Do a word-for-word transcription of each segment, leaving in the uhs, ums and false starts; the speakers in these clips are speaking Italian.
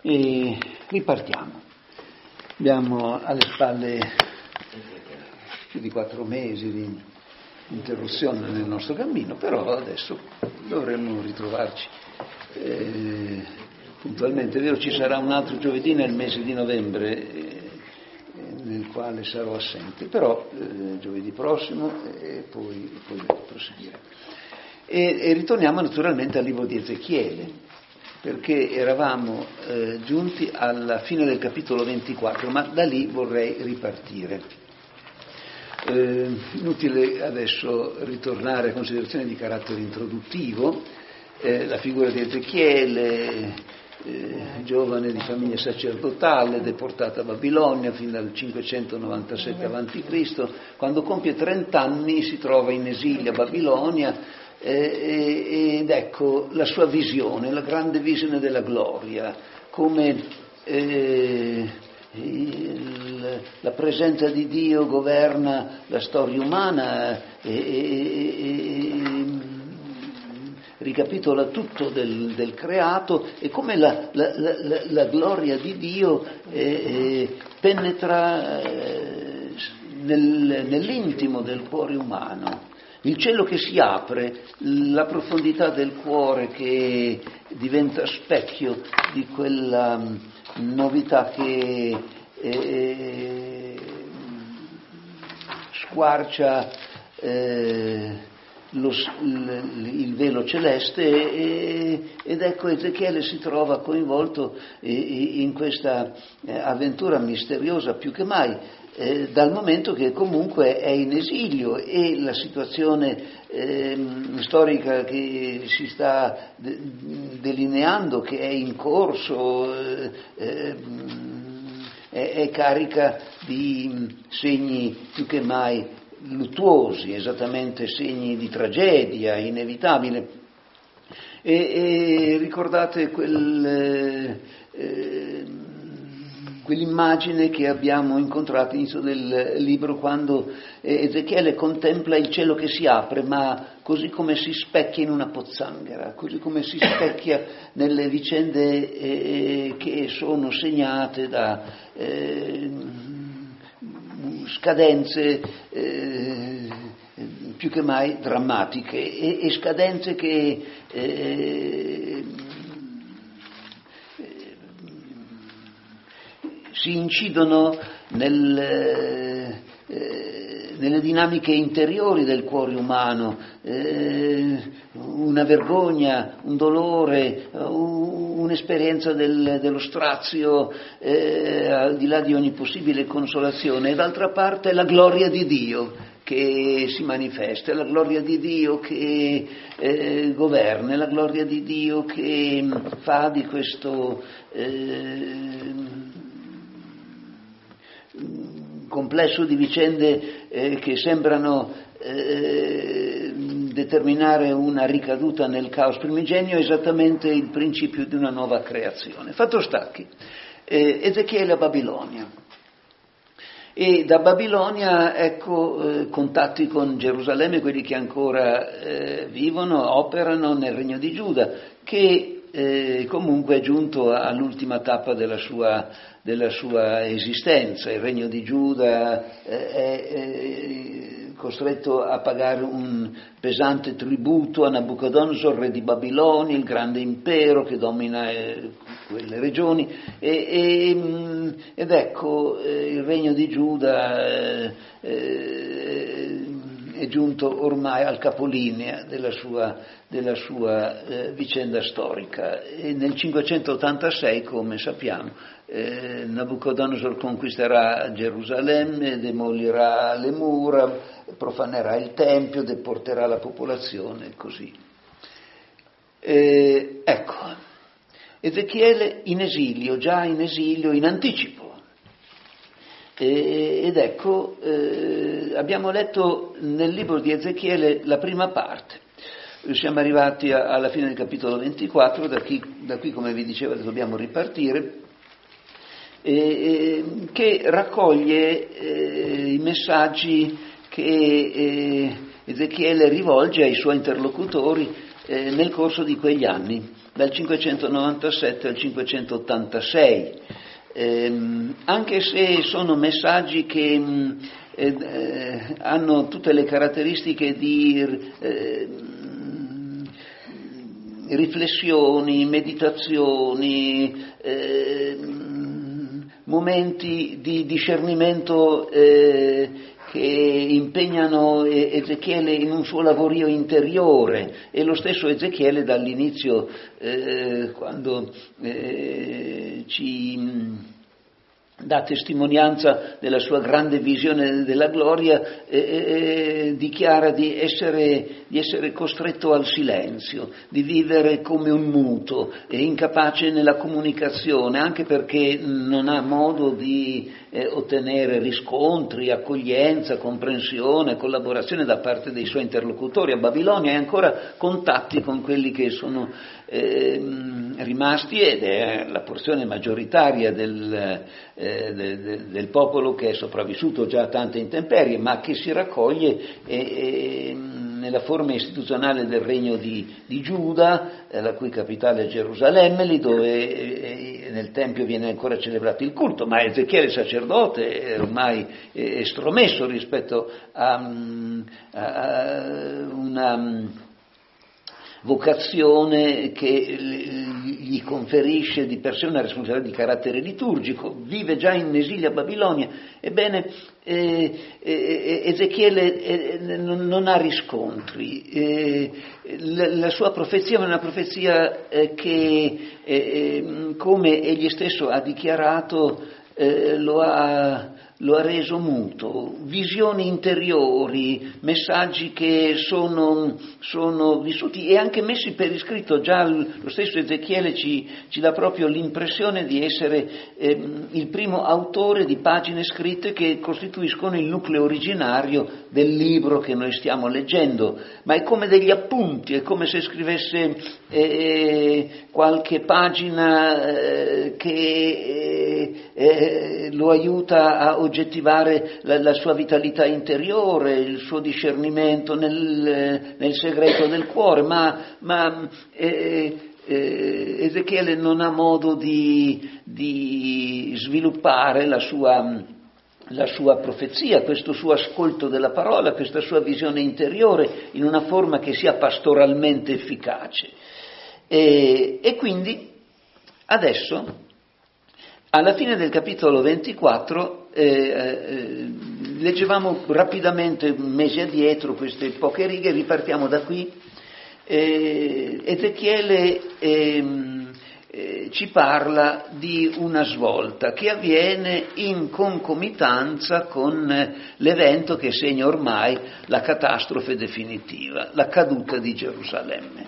E ripartiamo. Abbiamo alle spalle più di quattro mesi di interruzione nel nostro cammino, però adesso dovremmo ritrovarci eh, puntualmente. È vero, ci sarà un altro giovedì nel mese di novembre eh, nel quale sarò assente, però eh, giovedì prossimo e poi, poi proseguire. E, e ritorniamo naturalmente al libro di Ezechiele, perché eravamo eh, giunti alla fine del capitolo ventiquattro, ma da lì vorrei ripartire. Eh, inutile adesso ritornare a considerazioni di carattere introduttivo. Eh, la figura di Ezechiele, eh, giovane di famiglia sacerdotale, deportata a Babilonia fino dal cinquecentonovantasette avanti Cristo, quando compie trenta anni si trova in esilio a Babilonia. Eh, ed ecco la sua visione, la grande visione della gloria, come eh, il, la presenza di Dio governa la storia umana e, e, e ricapitola tutto del, del creato, e come la, la, la, la gloria di Dio eh, eh, penetra eh, nel, nell'intimo del cuore umano. Il cielo che si apre, la profondità del cuore che diventa specchio di quella novità che eh, squarcia eh, lo, il, il velo celeste e, ed ecco Ezechiele si trova coinvolto in questa avventura misteriosa più che mai. Eh, dal momento che comunque è in esilio e la situazione eh, storica che si sta de- delineando, che è in corso, eh, eh, è, è carica di segni più che mai luttuosi, esattamente segni di tragedia inevitabile. E, e ricordate quel... Eh, quell'immagine che abbiamo incontrato all'inizio del libro, quando Ezechiele contempla il cielo che si apre, ma così come si specchia in una pozzanghera, così come si specchia nelle vicende eh, che sono segnate da eh, scadenze eh, più che mai drammatiche e, e scadenze che eh, si incidono nel, eh, nelle dinamiche interiori del cuore umano, eh, una vergogna, un dolore, uh, un'esperienza del, dello strazio eh, al di là di ogni possibile consolazione, e d'altra parte la gloria di Dio che si manifesta, la gloria di Dio che eh, governa, la gloria di Dio che fa di questo eh, complesso di vicende eh, che sembrano eh, determinare una ricaduta nel caos primigenio, esattamente il principio di una nuova creazione. Fatto sta che eh, Ezechiele a Babilonia, e da Babilonia ecco eh, contatti con Gerusalemme, quelli che ancora eh, vivono, operano nel regno di Giuda, che Eh, comunque è giunto all'ultima tappa della sua, della sua esistenza. Il regno di Giuda eh, è, è costretto a pagare un pesante tributo a Nabucodonosor, re di Babilonia, il grande impero che domina eh, quelle regioni, e, e, ed ecco eh, il regno di Giuda eh, eh, è giunto ormai al capolinea della sua, della sua eh, vicenda storica, e nel cinquecentottantasei, come sappiamo, eh, Nabucodonosor conquisterà Gerusalemme, demolirà le mura, profanerà il tempio, deporterà la popolazione e così. Eh, ecco, Ezechiele in esilio, già in esilio in anticipo. Ed ecco, eh, abbiamo letto nel libro di Ezechiele la prima parte. Siamo arrivati a, alla fine del capitolo ventiquattro, da qui, da qui come vi dicevo dobbiamo ripartire, eh, che raccoglie eh, i messaggi che eh, Ezechiele rivolge ai suoi interlocutori eh, nel corso di quegli anni, dal cinquecentonovantasette al cinquecentottantasei, eh, anche se sono messaggi che mh, eh, hanno tutte le caratteristiche di eh, riflessioni, meditazioni, eh, momenti di discernimento eh, che impegnano Ezechiele in un suo lavorio interiore, e lo stesso Ezechiele dall'inizio, eh, quando eh, ci dà testimonianza della sua grande visione della gloria, eh, eh, dichiara di essere, di essere costretto al silenzio, di vivere come un muto e incapace nella comunicazione, anche perché non ha modo di eh, ottenere riscontri, accoglienza, comprensione, collaborazione da parte dei suoi interlocutori a Babilonia, e ancora contatti con quelli che sono eh, rimasti, ed è la porzione maggioritaria del, eh, de, de, del popolo che è sopravvissuto già a tante intemperie, ma che si raccoglie e, e, nella forma istituzionale del regno di, di Giuda, eh, la cui capitale è Gerusalemme, lì dove eh, nel Tempio viene ancora celebrato il culto, ma Ezechiele sacerdote è ormai eh, estromesso rispetto a, a una vocazione che gli conferisce di per sé una responsabilità di carattere liturgico, vive già in esilio a Babilonia. Ebbene, eh, eh, Ezechiele eh, non, non ha riscontri, eh, la, la sua profezia è una profezia eh, che, eh, come egli stesso ha dichiarato, eh, lo ha lo ha reso muto, visioni interiori, messaggi che sono, sono vissuti e anche messi per iscritto. Già lo stesso Ezechiele ci, ci dà proprio l'impressione di essere eh, il primo autore di pagine scritte che costituiscono il nucleo originario del libro che noi stiamo leggendo, ma è come degli appunti, è come se scrivesse eh, qualche pagina eh, che eh, lo aiuta a oggettivare la, la sua vitalità interiore, il suo discernimento nel, nel segreto del cuore, ma, ma eh, eh, Ezechiele non ha modo di, di sviluppare la sua, la sua profezia, questo suo ascolto della parola, questa sua visione interiore in una forma che sia pastoralmente efficace. E, e quindi adesso, alla fine del capitolo ventiquattro, eh, eh, leggevamo rapidamente mesi addietro queste poche righe, ripartiamo da qui. Eh, Ezechiele eh, eh, ci parla di una svolta che avviene in concomitanza con l'evento che segna ormai la catastrofe definitiva, la caduta di Gerusalemme.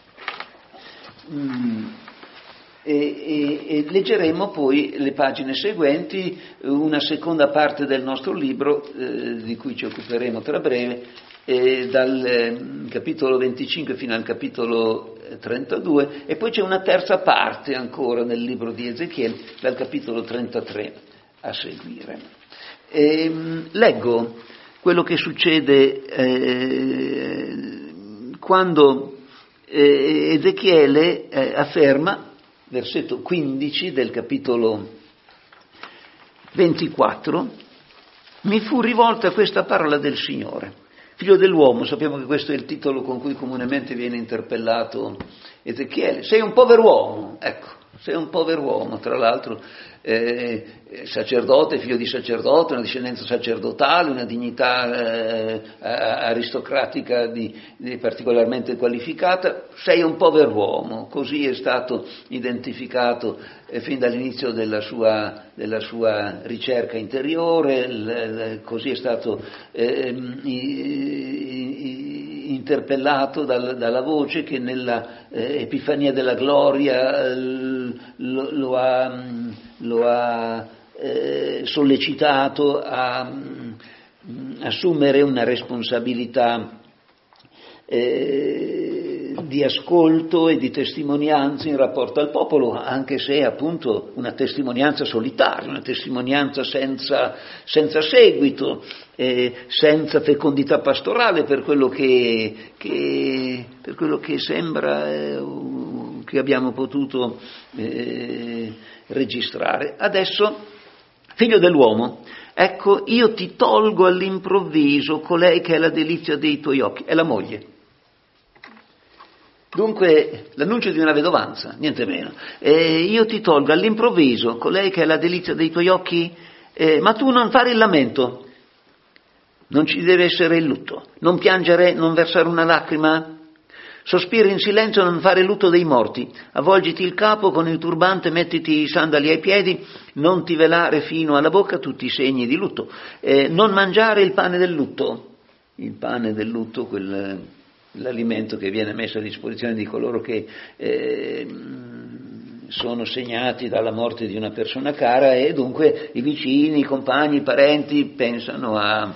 Mm. E, e, e leggeremo poi le pagine seguenti, una seconda parte del nostro libro, eh, di cui ci occuperemo tra breve, eh, dal eh, capitolo venticinque fino al capitolo trentadue, e poi c'è una terza parte ancora nel libro di Ezechiele, dal capitolo trentatré a seguire. E, leggo quello che succede eh, quando eh, Ezechiele eh, afferma, versetto quindici del capitolo ventiquattro, mi fu rivolta questa parola del Signore. Figlio dell'uomo, sappiamo che questo è il titolo con cui comunemente viene interpellato Ezechiele. Sei un pover'uomo, ecco, sei un pover'uomo, tra l'altro eh, sacerdote, figlio di sacerdote, una discendenza sacerdotale, una dignità eh, aristocratica di, di particolarmente qualificata. Sei un pover'uomo, così è stato identificato eh, fin dall'inizio della sua, della sua ricerca interiore, l, l, così è stato eh, interpellato dal, dalla voce che nella eh, Epifania della Gloria eh, lo, lo ha, lo ha eh, sollecitato a mh, assumere una responsabilità eh, di ascolto e di testimonianza in rapporto al popolo, anche se è appunto una testimonianza solitaria, una testimonianza senza, senza seguito, eh, senza fecondità pastorale per quello che, che, per quello che sembra eh, che abbiamo potuto eh, registrare. Adesso, figlio dell'uomo, ecco, io ti tolgo all'improvviso colei che è la delizia dei tuoi occhi, è la moglie. Dunque, l'annuncio di una vedovanza, niente meno. Eh, io ti tolgo all'improvviso colei che è la delizia dei tuoi occhi, eh, ma tu non fare il lamento, non ci deve essere il lutto, non piangere, non versare una lacrima, sospira in silenzio, non fare lutto dei morti, avvolgiti il capo con il turbante, mettiti i sandali ai piedi, non ti velare fino alla bocca tutti i segni di lutto, eh, non mangiare il pane del lutto, il pane del lutto, quel... l'alimento che viene messo a disposizione di coloro che eh, sono segnati dalla morte di una persona cara, e dunque i vicini, i compagni, i parenti pensano a,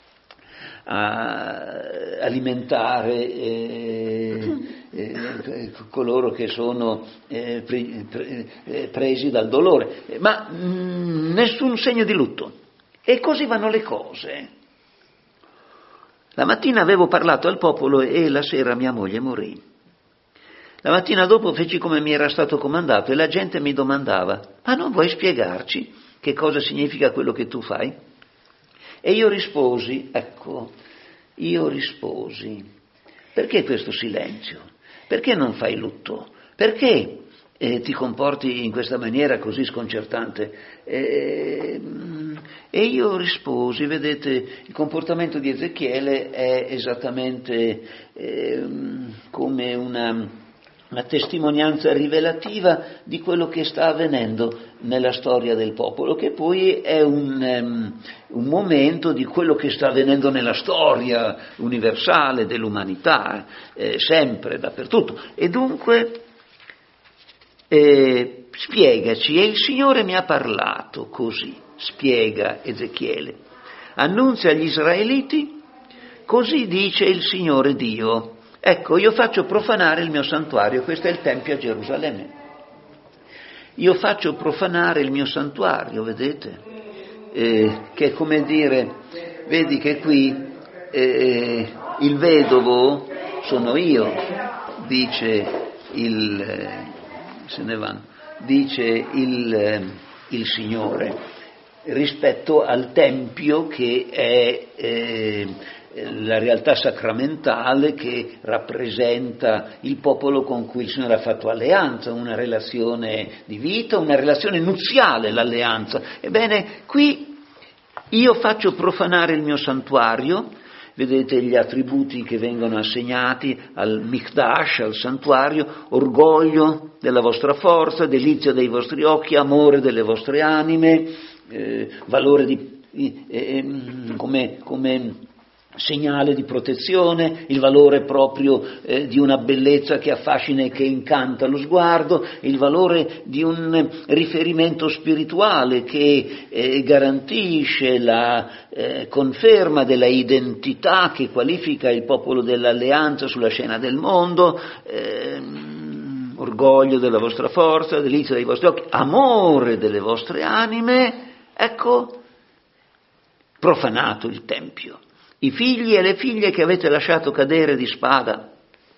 a alimentare eh, eh, coloro che sono eh, pre, pre, presi dal dolore, ma mh, nessun segno di lutto. E così vanno le cose. La mattina avevo parlato al popolo e la sera mia moglie morì. La mattina dopo feci come mi era stato comandato e la gente mi domandava: ma non vuoi spiegarci che cosa significa quello che tu fai? E io risposi, ecco, io risposi, perché questo silenzio? Perché non fai lutto? Perché eh, ti comporti in questa maniera così sconcertante? Eh, E io risposi, vedete, il comportamento di Ezechiele è esattamente eh, come una, una testimonianza rivelativa di quello che sta avvenendo nella storia del popolo, che poi è un, um, un momento di quello che sta avvenendo nella storia universale dell'umanità, eh, sempre, dappertutto. E dunque eh, spiegaci, e il Signore mi ha parlato così. Spiega Ezechiele, annunzia agli israeliti, così dice il Signore Dio, ecco, io faccio profanare il mio santuario, questo è il Tempio a Gerusalemme, io faccio profanare il mio santuario, vedete, eh, che è come dire, vedi che qui eh, il vedovo sono io, dice il, eh, se ne vanno, dice il, eh, il Signore, rispetto al Tempio che è eh, la realtà sacramentale che rappresenta il popolo con cui il Signore ha fatto alleanza, una relazione di vita, una relazione nuziale, l'alleanza. Ebbene, qui io faccio profanare il mio santuario, vedete gli attributi che vengono assegnati al Mikdash, al santuario: orgoglio della vostra forza, delizia dei vostri occhi, amore delle vostre anime, Eh, valore di, eh, come, come segnale di protezione, il valore proprio eh, di una bellezza che affascina e che incanta lo sguardo, il valore di un riferimento spirituale che eh, garantisce la eh, conferma della identità che qualifica il popolo dell'alleanza sulla scena del mondo, eh, orgoglio della vostra forza, delizia dei vostri occhi, amore delle vostre anime. Ecco, profanato il Tempio. I figli e le figlie che avete lasciato cadere di spada,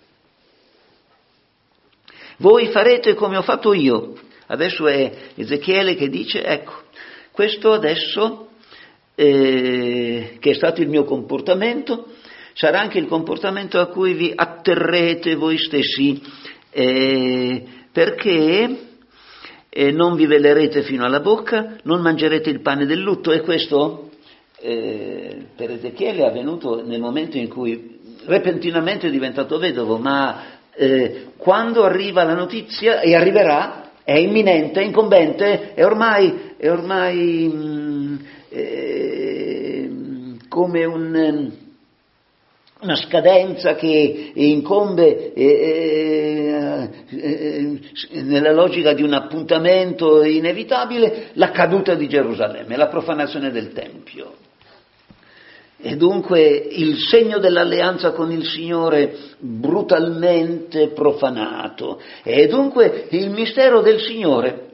voi farete come ho fatto io. Adesso è Ezechiele che dice, ecco, questo adesso, eh, che è stato il mio comportamento, sarà anche il comportamento a cui vi atterrete voi stessi, eh, perché... E non vi velerete fino alla bocca, non mangerete il pane del lutto. E questo eh, per Ezechiele è avvenuto nel momento in cui repentinamente è diventato vedovo, ma eh, quando arriva la notizia, e arriverà, è imminente, è incombente, è ormai, è ormai mh, eh, come un... una scadenza che incombe eh, eh, nella logica di un appuntamento inevitabile, la caduta di Gerusalemme, la profanazione del Tempio. E dunque il segno dell'alleanza con il Signore brutalmente profanato. E dunque il mistero del Signore,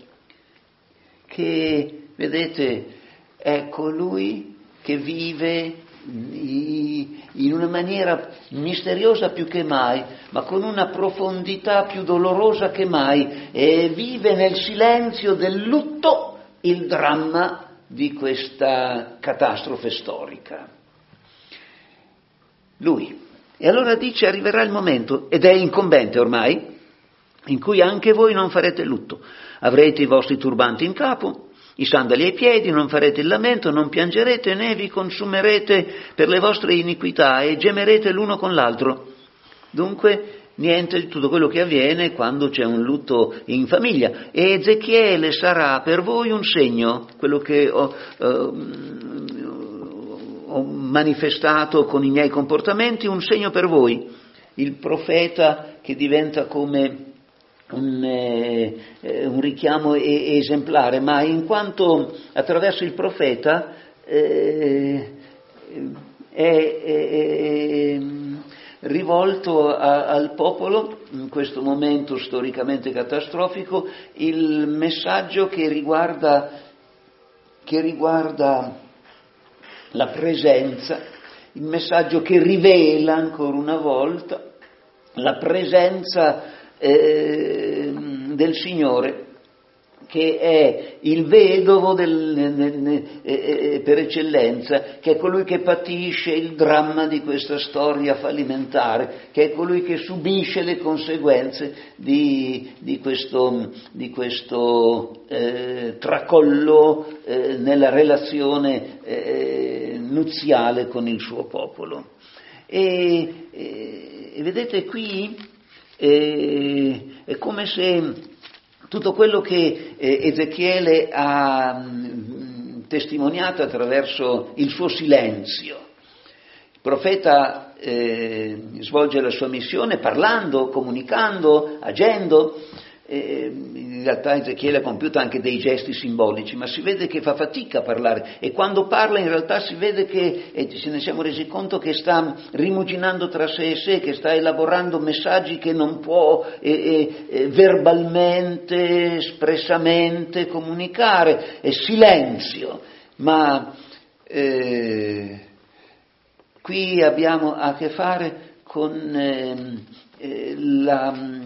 che, vedete, è colui che vive in una maniera misteriosa più che mai, ma con una profondità più dolorosa che mai, e vive nel silenzio del lutto il dramma di questa catastrofe storica. Lui. E allora dice: arriverà il momento, ed è incombente ormai, in cui anche voi non farete lutto. Avrete i vostri turbanti in capo, i sandali ai piedi, non farete il lamento, non piangerete né vi consumerete per le vostre iniquità e gemerete l'uno con l'altro. Dunque niente di tutto quello che avviene quando c'è un lutto in famiglia. E Ezechiele sarà per voi un segno, quello che ho, eh, ho manifestato con i miei comportamenti, un segno per voi. Il profeta che diventa come Un, eh, un richiamo e, esemplare, ma in quanto attraverso il profeta eh, è, è rivolto a, al popolo, in questo momento storicamente catastrofico, il messaggio che riguarda, che riguarda la presenza, il messaggio che rivela ancora una volta la presenza Eh, del Signore, che è il vedovo del, eh, eh, per eccellenza, che è colui che patisce il dramma di questa storia fallimentare, che è colui che subisce le conseguenze di, di questo, di questo eh, tracollo eh, nella relazione eh, nuziale con il suo popolo. E, e vedete qui Eh, è come se tutto quello che eh, Ezechiele ha mh, testimoniato attraverso il suo silenzio. Il profeta eh, svolge la sua missione parlando, comunicando, agendo. Eh, in realtà Ezechiele ha compiuto anche dei gesti simbolici, ma si vede che fa fatica a parlare, e quando parla in realtà si vede che, e ce ne siamo resi conto, che sta rimuginando tra sé e sé, che sta elaborando messaggi che non può eh, eh, verbalmente, espressamente comunicare. È silenzio, ma eh, qui abbiamo a che fare con eh, eh, la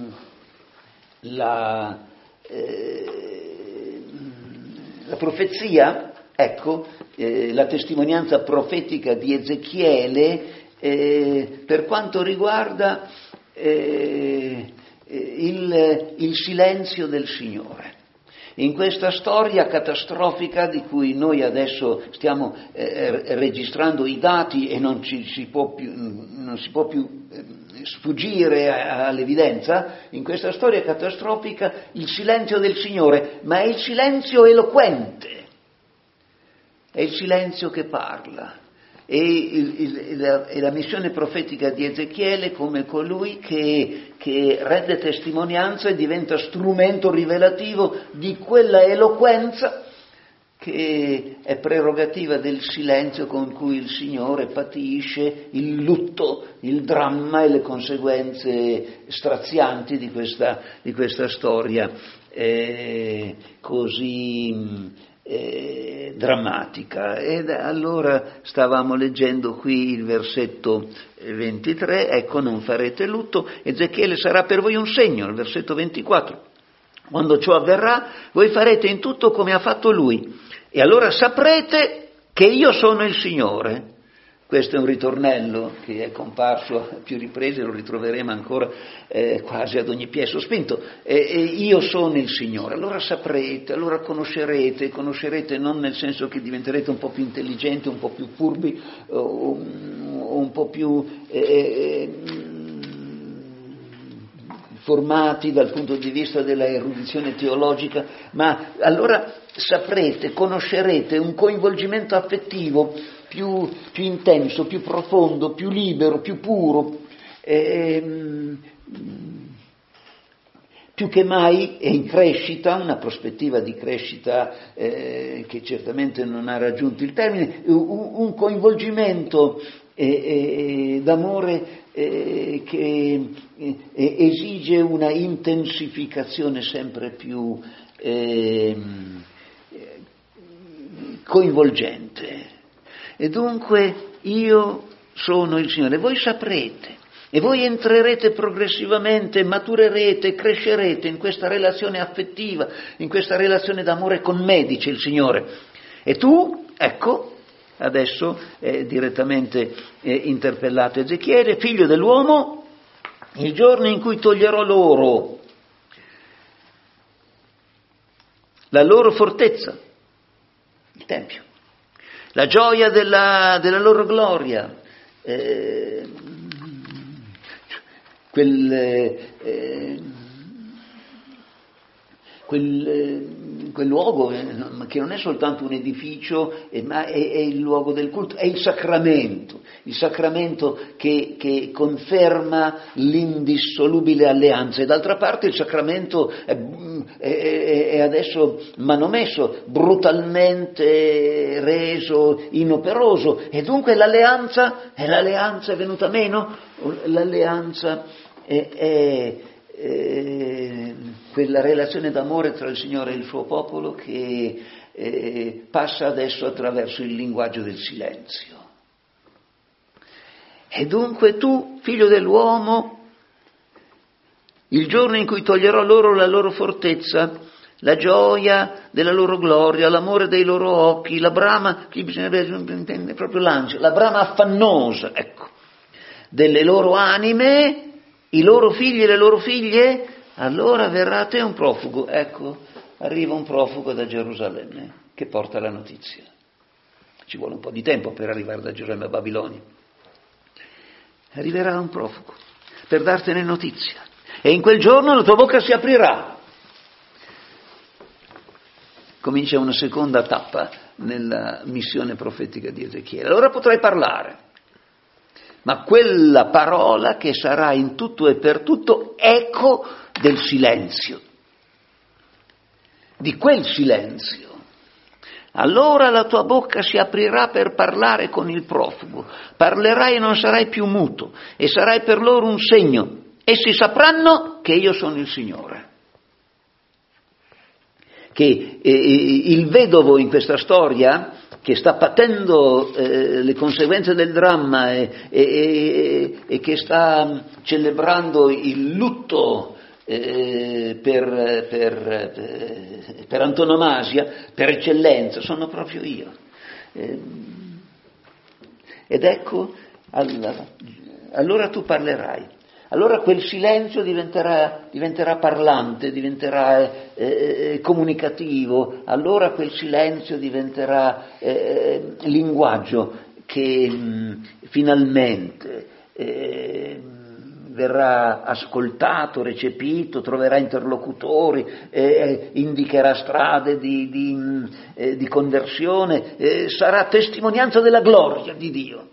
La, eh, la profezia, ecco, eh, la testimonianza profetica di Ezechiele eh, per quanto riguarda eh, il, il silenzio del Signore. In questa storia catastrofica di cui noi adesso stiamo eh, registrando i dati e non ci si può più, non si può più eh, sfuggire all'evidenza, in questa storia catastrofica il silenzio del Signore, ma è il silenzio eloquente, è il silenzio che parla. E, il, il, la, e la missione profetica di Ezechiele come colui che, che rende testimonianza e diventa strumento rivelativo di quella eloquenza che è prerogativa del silenzio con cui il Signore patisce il lutto, il dramma e le conseguenze strazianti di questa, di questa storia eh, così Eh, drammatica. Ed allora stavamo leggendo qui il versetto ventitré, ecco, non farete lutto, Ezechiele sarà per voi un segno, il versetto ventiquattro, quando ciò avverrà voi farete in tutto come ha fatto lui, e allora saprete che io sono il Signore. Questo è un ritornello che è comparso a più riprese, lo ritroveremo ancora eh, quasi ad ogni piè sospinto. E, e io sono il Signore, allora saprete, allora conoscerete, conoscerete non nel senso che diventerete un po' più intelligenti, un po' più furbi, o, o un po' più eh, formati dal punto di vista della erudizione teologica, ma allora saprete, conoscerete un coinvolgimento affettivo Più, più intenso, più profondo, più libero, più puro, eh, più che mai è in crescita, una prospettiva di crescita eh, che certamente non ha raggiunto il termine, un, un coinvolgimento eh, eh, d'amore eh, che eh, esige una intensificazione sempre più eh, coinvolgente. E dunque io sono il Signore, voi saprete. E voi entrerete progressivamente, maturerete, crescerete in questa relazione affettiva, in questa relazione d'amore con me, dice il Signore. E tu, ecco, adesso è direttamente eh, interpellato Ezechiele, figlio dell'uomo, il giorno in cui toglierò loro la loro fortezza, il Tempio, la gioia della, della loro gloria, eh, Quel, eh, quel, eh, quel luogo eh, che non è soltanto un edificio, eh, ma è, è il luogo del culto, è il sacramento, il sacramento che, che conferma l'indissolubile alleanza. E d'altra parte il sacramento è, è, è adesso manomesso, brutalmente reso inoperoso, e dunque l'alleanza, è l'alleanza è venuta meno, l'alleanza è, è, è quella relazione d'amore tra il Signore e il suo popolo che eh, passa adesso attraverso il linguaggio del silenzio. E dunque tu, figlio dell'uomo, il giorno in cui toglierò loro la loro fortezza, la gioia della loro gloria, l'amore dei loro occhi, la brama, qui bisognerebbe intendere proprio l'ansia, la brama affannosa, ecco, delle loro anime, i loro figli e le loro figlie, allora verrà a te un profugo. Ecco, arriva un profugo da Gerusalemme che porta la notizia. Ci vuole un po' di tempo per arrivare da Gerusalemme a Babilonia. Arriverà un profugo per dartene notizia. E in quel giorno la tua bocca si aprirà. Comincia una seconda tappa nella missione profetica di Ezechiele. Allora potrai parlare. Ma quella parola che sarà in tutto e per tutto eco del silenzio, di quel silenzio. Allora la tua bocca si aprirà per parlare con il profugo, parlerai e non sarai più muto, e sarai per loro un segno. Essi sapranno che io sono il Signore. Che eh, il vedovo in questa storia, che sta patendo eh, le conseguenze del dramma e, e, e che sta celebrando il lutto eh, per, per, per antonomasia, per eccellenza, sono proprio io. Eh, ed ecco, allora, allora tu parlerai. Allora quel silenzio diventerà, diventerà parlante, diventerà eh, comunicativo, allora quel silenzio diventerà eh, linguaggio che mh, finalmente eh, verrà ascoltato, recepito, troverà interlocutori, eh, indicherà strade di, di, eh, di conversione, eh, sarà testimonianza della gloria di Dio,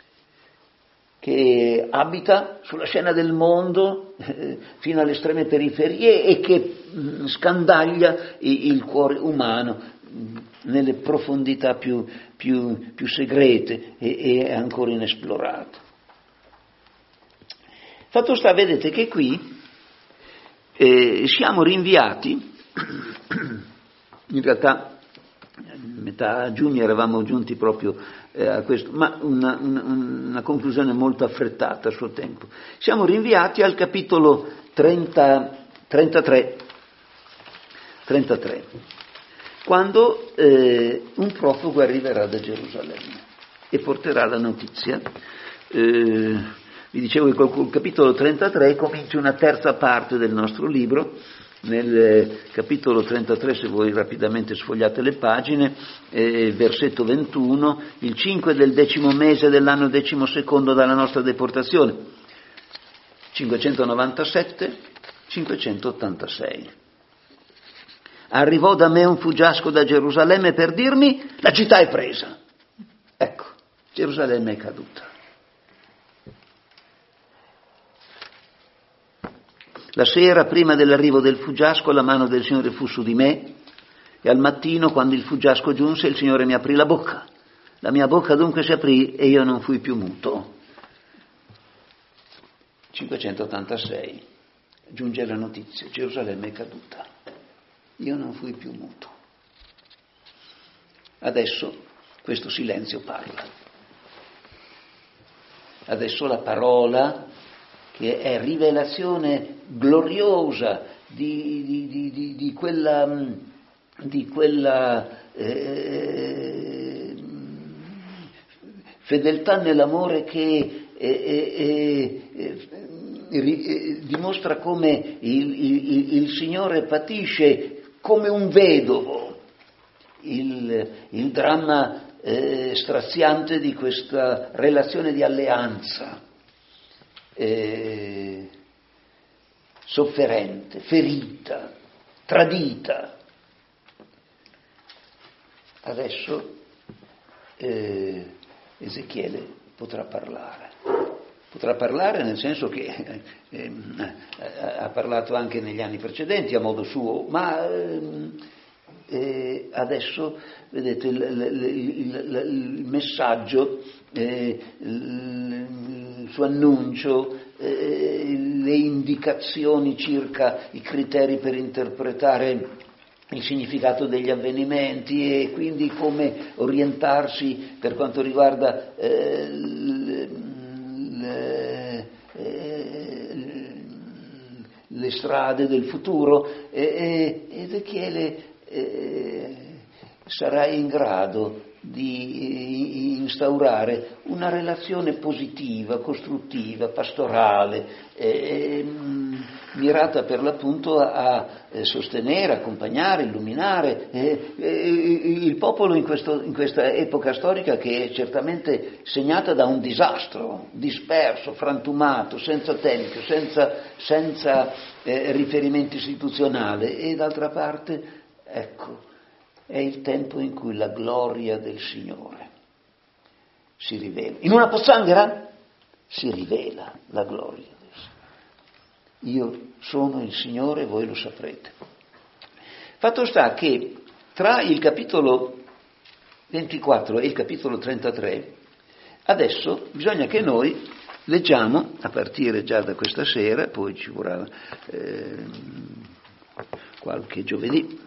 che abita sulla scena del mondo eh, fino alle estreme periferie e che mh, scandaglia i, il cuore umano mh, nelle profondità più, più, più segrete e, e ancora inesplorate. Fatto sta, vedete che qui eh, siamo rinviati, in realtà metà giugno eravamo giunti proprio eh, a questo, ma una, una, una conclusione molto affrettata a suo tempo. Siamo rinviati al capitolo trenta, trentatré, trentatré, quando eh, un profugo arriverà da Gerusalemme e porterà la notizia. Eh, vi dicevo che col capitolo trentatré comincia una terza parte del nostro libro. Nel capitolo trentatré, se voi rapidamente sfogliate le pagine, eh, versetto ventuno, il cinque del decimo mese dell'anno decimo secondo dalla nostra deportazione, cinquecentonovantasette cinquecentottantasei. Arrivò da me un fuggiasco da Gerusalemme per dirmi: la città è presa. Ecco, Gerusalemme è caduta. La sera, prima dell'arrivo del fuggiasco, la mano del Signore fu su di me, e al mattino, quando il fuggiasco giunse, il Signore mi aprì la bocca. La mia bocca dunque si aprì e io non fui più muto. cinquecentottantasei. Giunge la notizia, Gerusalemme è caduta. Io non fui più muto. Adesso questo silenzio parla. Adesso la parola, che è rivelazione gloriosa di, di, di, di, di quella, di quella eh, fedeltà nell'amore che eh, eh, eh, eh, dimostra come il, il, il Signore patisce come un vedovo il, il dramma eh, straziante di questa relazione di alleanza, eh, sofferente, ferita, tradita. Adesso eh, Ezechiele potrà parlare. Potrà parlare nel senso che eh, eh, ha parlato anche negli anni precedenti a modo suo, ma eh, eh, adesso, vedete, il, il, il, il messaggio, eh, il, il suo annuncio, eh, le indicazioni circa i criteri per interpretare il significato degli avvenimenti e quindi come orientarsi per quanto riguarda eh, le, le, le strade del futuro. E, e, Ezechiele eh, sarà in grado di instaurare una relazione positiva, costruttiva, pastorale, eh, mirata per l'appunto a, a sostenere, accompagnare, illuminare eh, eh, il popolo in, questo, in questa epoca storica che è certamente segnata da un disastro, disperso, frantumato, senza tempio, senza, senza eh, riferimento istituzionale, e d'altra parte, ecco, è il tempo in cui la gloria del Signore si rivela. In una pozzanghera si rivela la gloria del Signore. Io sono il Signore, voi lo saprete. Fatto sta che tra il capitolo ventiquattro e il capitolo trentatré, adesso bisogna che noi leggiamo, a partire già da questa sera, poi ci vorrà eh, qualche giovedì,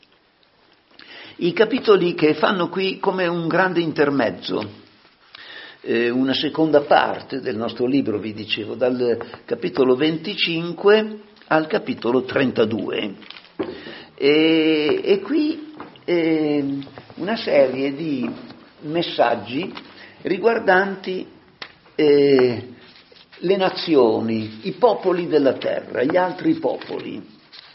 i capitoli che fanno qui come un grande intermezzo, eh, una seconda parte del nostro libro, vi dicevo, dal capitolo venticinque al capitolo trentadue. E, e qui eh, una serie di messaggi riguardanti eh, le nazioni, i popoli della terra, gli altri popoli.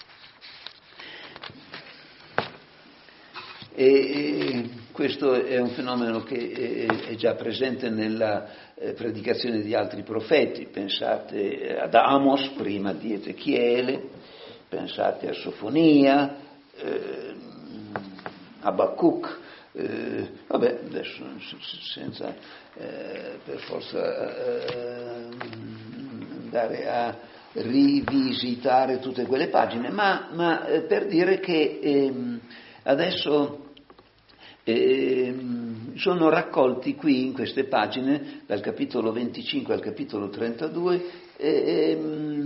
E questo è un fenomeno che è già presente nella predicazione di altri profeti. Pensate ad Amos prima di Ezechiele, pensate a Sofonia, eh, a Abacuc, eh, vabbè, adesso senza eh, per forza eh, andare a rivisitare tutte quelle pagine, ma, ma eh, per dire che eh, adesso Eh, sono raccolti qui in queste pagine, dal capitolo venticinque al capitolo trentadue, eh,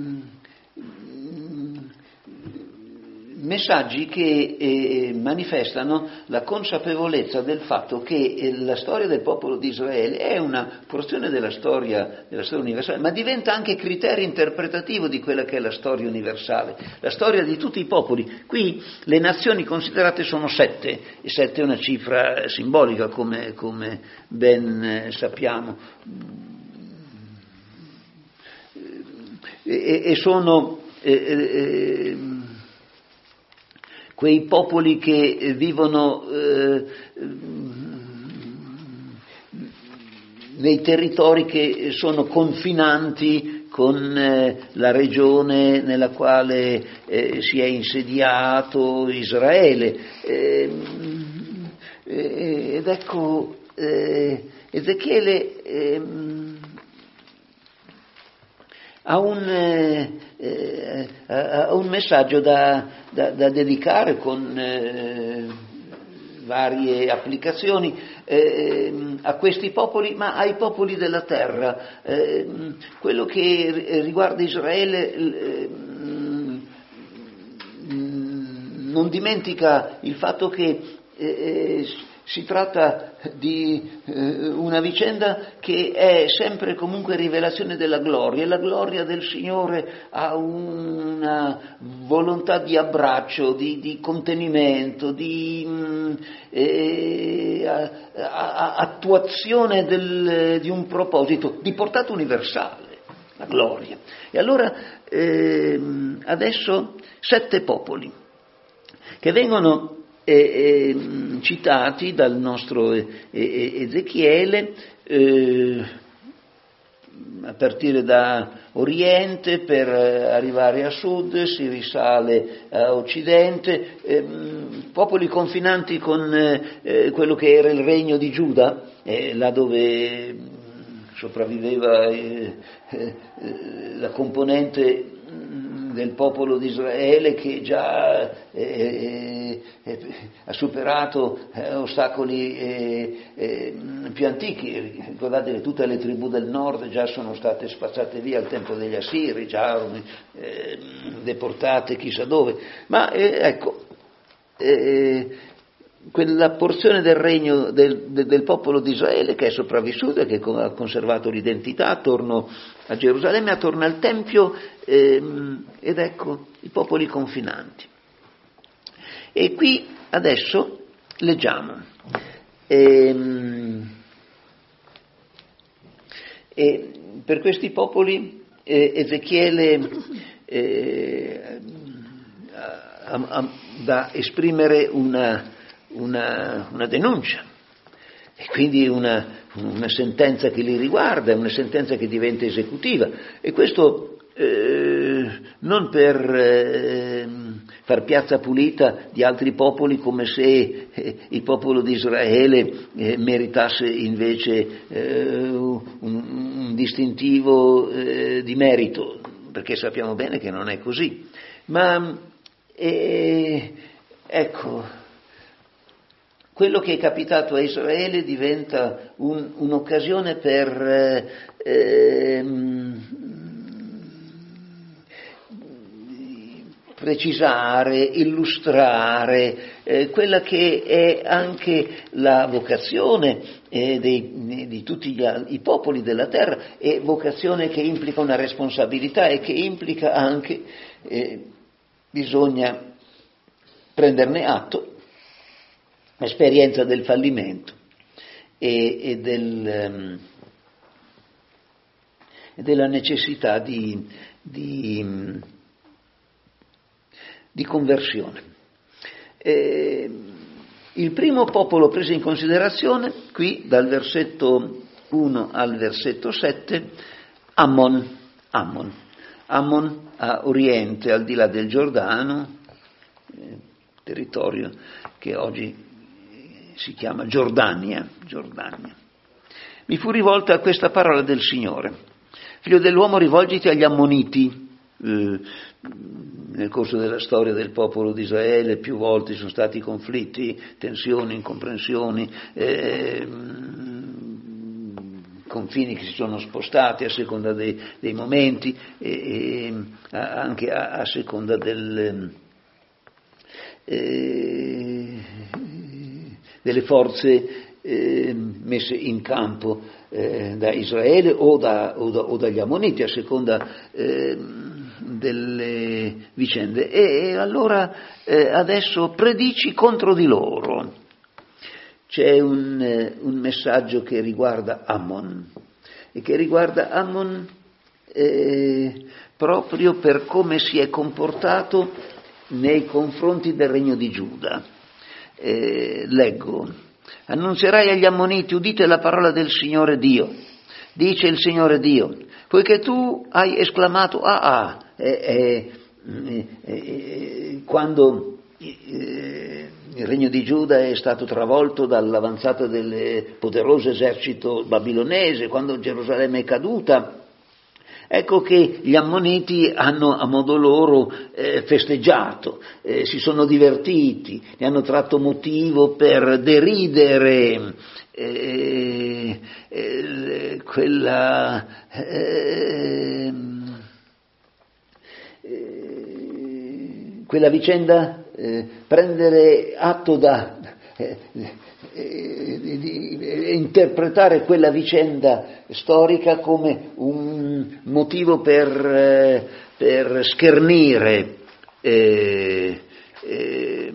messaggi che eh, manifestano la consapevolezza del fatto che eh, la storia del popolo di Israele è una porzione della storia, della storia universale, ma diventa anche criterio interpretativo di quella che è la storia universale, la storia di tutti i popoli. Qui le nazioni considerate sono sette, e sette è una cifra simbolica, come, come ben eh, sappiamo, e, e sono eh, eh, quei popoli che vivono eh, nei territori che sono confinanti con eh, la regione nella quale eh, si è insediato Israele. Eh, ed ecco, eh, Ezechiele eh, ha un, eh, eh, ha un messaggio da, da, da dedicare con eh, varie applicazioni eh, a questi popoli, ma ai popoli della terra. Eh, quello che riguarda Israele eh, non dimentica il fatto che eh, si tratta di eh, una vicenda che è sempre comunque rivelazione della gloria, e la gloria del Signore ha una volontà di abbraccio, di, di contenimento, di mh, eh, a, a, attuazione del, di un proposito di portata universale, la gloria. E allora eh, adesso sette popoli che vengono eh, eh, citati dal nostro eh, eh, Ezechiele eh, a partire da Oriente per arrivare a Sud, si risale a Occidente, eh, popoli confinanti con eh, quello che era il regno di Giuda, eh, là dove sopravviveva eh, eh, la componente del popolo di Israele che già eh, eh, ha superato eh, ostacoli eh, eh, più antichi. Ricordate che tutte le tribù del nord già sono state spazzate via al tempo degli Assiri, già eh, deportate chissà dove, ma eh, ecco eh, quella porzione del regno del, del, del popolo di Israele che è sopravvissuta, che ha conservato l'identità attorno a Gerusalemme, attorno al Tempio, ehm, ed ecco i popoli confinanti. E qui adesso leggiamo ehm, e per questi popoli eh, Ezechiele eh, ha, ha da esprimere una Una, una denuncia e quindi una, una sentenza che li riguarda, una sentenza che diventa esecutiva, e questo eh, non per eh, far piazza pulita di altri popoli, come se eh, il popolo di Israele eh, meritasse invece eh, un, un distintivo eh, di merito, perché sappiamo bene che non è così, ma eh, ecco, quello che è capitato a Israele diventa un, un'occasione per eh, precisare, illustrare eh, quella che è anche la vocazione eh, dei, di tutti gli, i popoli della terra, e vocazione che implica una responsabilità e che implica anche, eh, bisogna prenderne atto, esperienza del fallimento e, e, del, um, e della necessità di, di, di conversione. E il primo popolo preso in considerazione, qui dal versetto uno al versetto sette, Ammon, Ammon, Ammon a oriente, al di là del Giordano, eh, territorio che oggi si chiama Giordania, Giordania. Mi fu rivolta questa parola del Signore: figlio dell'uomo, rivolgiti agli Ammoniti. Eh, nel corso della storia del popolo di Israele più volte ci sono stati conflitti, tensioni, incomprensioni, eh, confini che si sono spostati a seconda dei, dei momenti e, e anche a, a seconda del eh, delle forze eh, messe in campo eh, da Israele o, da, o, da, o dagli Ammoniti, a seconda eh, delle vicende. E, e allora eh, adesso predici contro di loro. C'è un, eh, un messaggio che riguarda Ammon, e che riguarda Ammon eh, proprio per come si è comportato nei confronti del regno di Giuda. Eh, leggo: annunzierai agli Ammoniti, udite la parola del Signore Dio, dice il Signore Dio, poiché tu hai esclamato ah ah, eh, eh, eh, quando eh, il regno di Giuda è stato travolto dall'avanzata del poderoso esercito babilonese, quando Gerusalemme è caduta, Ecco che gli ammoniti hanno a modo loro eh, festeggiato, eh, si sono divertiti, ne hanno tratto motivo per deridere eh, eh, quella, eh, eh, quella vicenda, eh, prendere atto da... Eh, Di, di, interpretare quella vicenda storica come un motivo per, eh, per schernire eh, eh,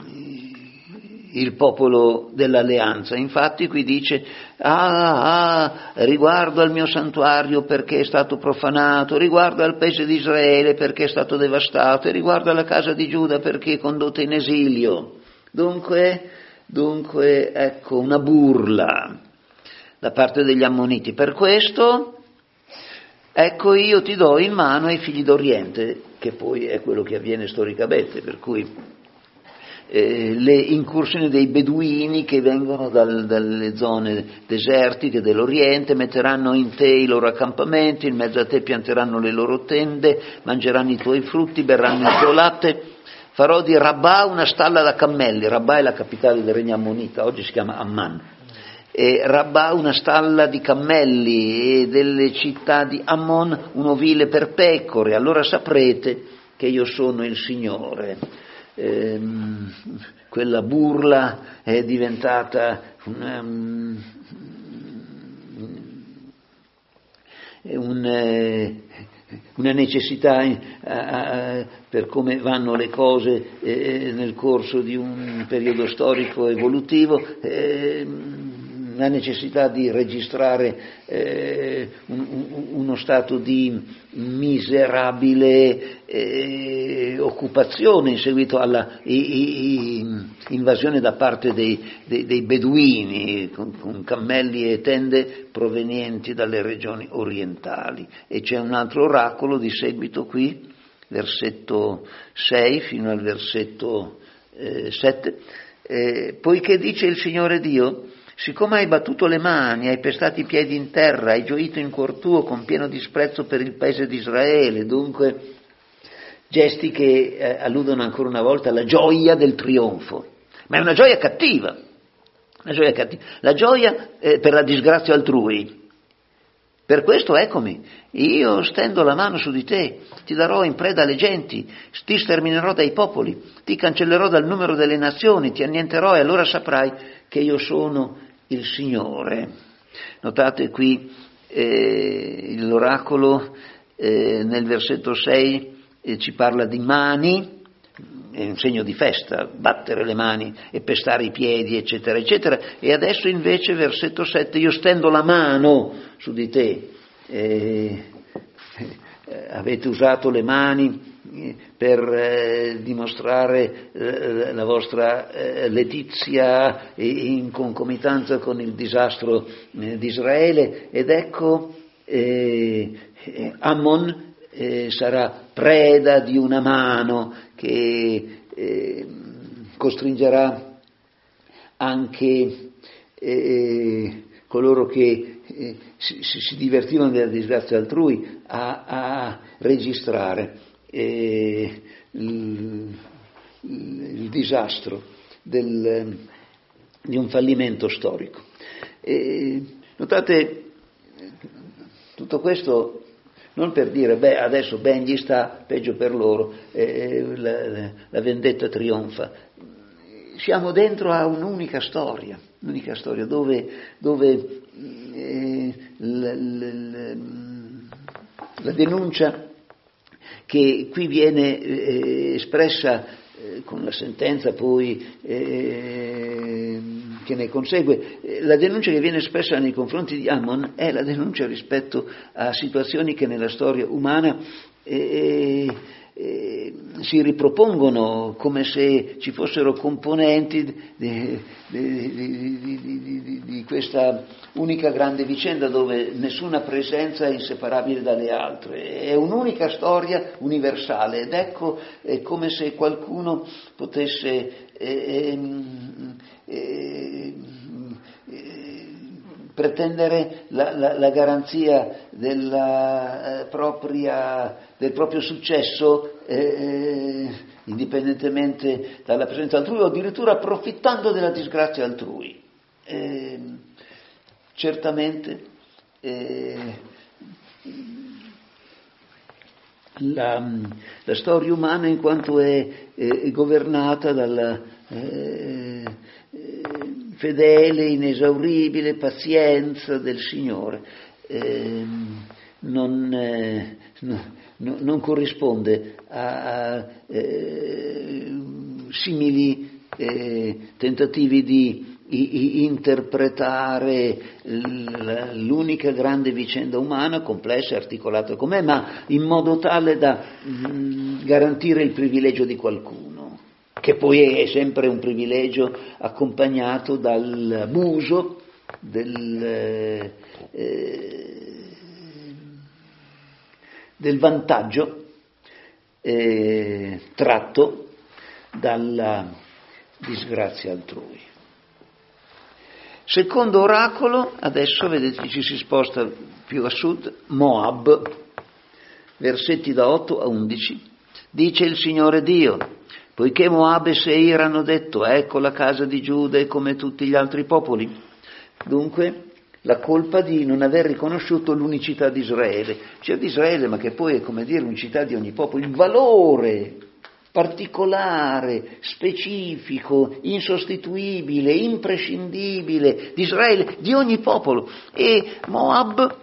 il popolo dell'alleanza. Infatti qui dice ah, ah, riguardo al mio santuario perché è stato profanato, riguardo al paese di Israele perché è stato devastato e riguardo alla casa di Giuda perché è condotta in esilio. Dunque Dunque, ecco, una burla da parte degli ammoniti. Per questo, ecco, io ti do in mano ai figli d'Oriente, che poi è quello che avviene storicamente, per cui eh, le incursioni dei beduini che vengono dal, dalle zone desertiche dell'Oriente metteranno in te i loro accampamenti, in mezzo a te pianteranno le loro tende, mangeranno i tuoi frutti, berranno il tuo latte. Farò di Rabbah una stalla da cammelli. Rabbah è la capitale del regno ammonita, oggi si chiama Amman. E Rabbah una stalla di cammelli e delle città di Ammon un ovile per pecore. Allora saprete che io sono il Signore. Ehm, quella burla è diventata una, um, un... Eh, una necessità eh, eh, per come vanno le cose eh, nel corso di un periodo storico evolutivo, eh, la necessità di registrare eh, un, un, uno stato di miserabile eh, occupazione in seguito alla i, i, invasione da parte dei, dei, dei beduini con, con cammelli e tende provenienti dalle regioni orientali. E c'è un altro oracolo di seguito qui, versetto sei fino al versetto eh, sette, eh, poiché dice il Signore Dio: siccome hai battuto le mani, hai pestato i piedi in terra, hai gioito in cuor tuo con pieno disprezzo per il paese di Israele, dunque gesti che eh, alludono ancora una volta alla gioia del trionfo, ma è una gioia cattiva, una gioia cattiva, la gioia eh, per la disgrazia altrui. Per questo eccomi, io stendo la mano su di te, ti darò in preda alle genti, ti sterminerò dai popoli, ti cancellerò dal numero delle nazioni, ti annienterò e allora saprai che io sono il Signore. Notate qui eh, l'oracolo eh, nel versetto sei eh, ci parla di mani, è un segno di festa, battere le mani e pestare i piedi, eccetera, eccetera. E adesso invece, versetto sette, io stendo la mano su di te. Eh, eh, avete usato le mani per eh, dimostrare eh, la vostra eh, letizia in concomitanza con il disastro eh, di Israele, ed ecco eh, eh, Ammon eh, sarà preda di una mano che eh, costringerà anche eh, coloro che eh, si, si divertivano della disgrazia altrui a, a registrare eh, il, il disastro del, di un fallimento storico. E, notate tutto questo non per dire, beh, adesso ben gli sta, peggio per loro, eh, la, la vendetta trionfa. Siamo dentro a un'unica storia, un'unica storia dove, dove eh, la, la, la denuncia che qui viene eh, espressa eh, con la sentenza poi eh, che ne consegue, la denuncia che viene espressa nei confronti di Ammon è la denuncia rispetto a situazioni che nella storia umana eh, eh, si ripropongono come se ci fossero componenti di, di, di, di, di, di questa unica grande vicenda dove nessuna presenza è inseparabile dalle altre, è un'unica storia universale, ed ecco è come se qualcuno potesse eh, eh, eh, pretendere la, la, la garanzia della, eh, propria, del proprio successo eh, indipendentemente dalla presenza altrui o addirittura approfittando della disgrazia altrui. Eh, certamente eh, la, la storia umana in quanto è, è governata dalla eh, fedele, inesauribile pazienza del Signore, eh, non, eh, no, no, non corrisponde a, a eh, simili eh, tentativi di i, interpretare l'unica grande vicenda umana, complessa e articolata com'è, ma in modo tale da mh, garantire il privilegio di qualcuno, che poi è sempre un privilegio accompagnato dall'abuso del, eh, del vantaggio eh, tratto dalla disgrazia altrui. Secondo oracolo, adesso vedete ci si sposta più a sud, Moab, versetti da otto a undici, dice il Signore Dio: poiché Moab e Seir hanno detto, ecco la casa di Giuda è come tutti gli altri popoli. Dunque la colpa di non aver riconosciuto l'unicità di Israele, cioè di Israele, ma che poi è come dire l'unicità di ogni popolo, il valore particolare, specifico, insostituibile, imprescindibile di Israele, di ogni popolo. E Moab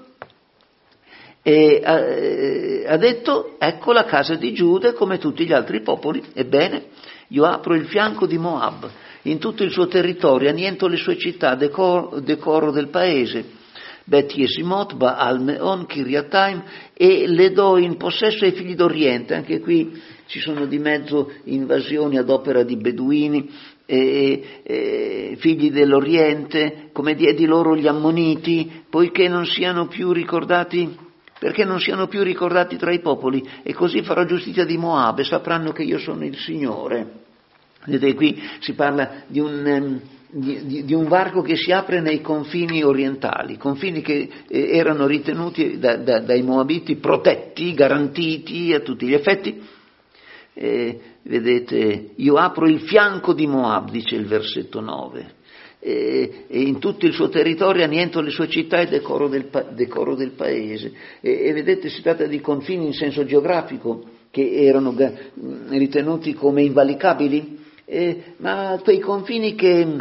eh, ha, ha detto, ecco la casa di Giuda come tutti gli altri popoli. Ebbene, io apro il fianco di Moab, in tutto il suo territorio, anniento le sue città, decoro, decoro del paese, Bet Yesimot, Baal Meon, Kiriataim, e le do in possesso ai figli d'Oriente. Anche qui ci sono di mezzo invasioni ad opera di beduini, e, e, figli dell'Oriente, come diedi loro gli Ammoniti, poiché non siano più ricordati, perché non siano più ricordati tra i popoli, e così farò giustizia di Moab e sapranno che io sono il Signore. Vedete, qui si parla di un, um, di, di, di un varco che si apre nei confini orientali, confini che eh, erano ritenuti da, da, dai Moabiti protetti, garantiti a tutti gli effetti. Eh, vedete, io apro il fianco di Moab, dice il versetto nove, eh, e in tutto il suo territorio anniento le sue città e decoro del, pa- decoro del paese. E, e vedete, si tratta di confini in senso geografico che erano ga- ritenuti come invalicabili, eh, ma quei confini che mh,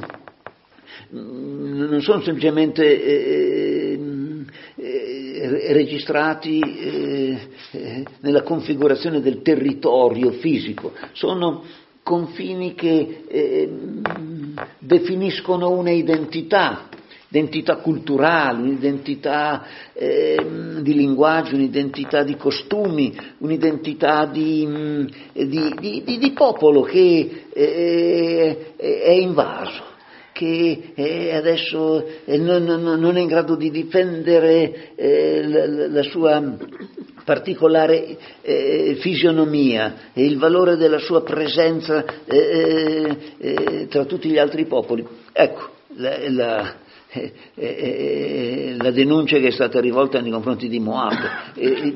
non sono semplicemente eh, eh, registrati eh, eh, nella configurazione del territorio fisico, sono confini che eh, definiscono una identità, identità culturale, un'identità eh, di linguaggio, un'identità di costumi, un'identità di, di, di, di, di popolo che eh, è invaso, che eh, adesso eh, non, non, non è in grado di difendere eh, la, la sua particolare eh, fisionomia e il valore della sua presenza eh, eh, tra tutti gli altri popoli. Ecco, la, la, eh, eh, la denuncia che è stata rivolta nei confronti di Moab, eh,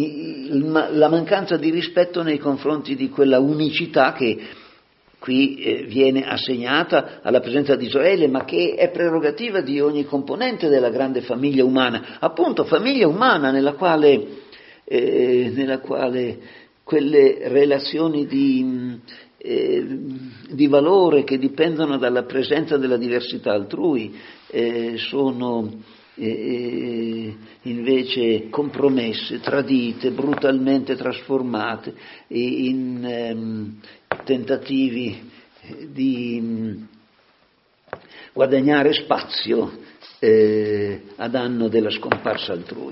la mancanza di rispetto nei confronti di quella unicità che qui eh, viene assegnata alla presenza di Israele, ma che è prerogativa di ogni componente della grande famiglia umana, appunto famiglia umana nella quale, eh, nella quale quelle relazioni di, eh, di valore che dipendono dalla presenza della diversità altrui eh, sono eh, invece compromesse, tradite, brutalmente trasformate in ehm, tentativi di guadagnare spazio eh, a danno della scomparsa altrui.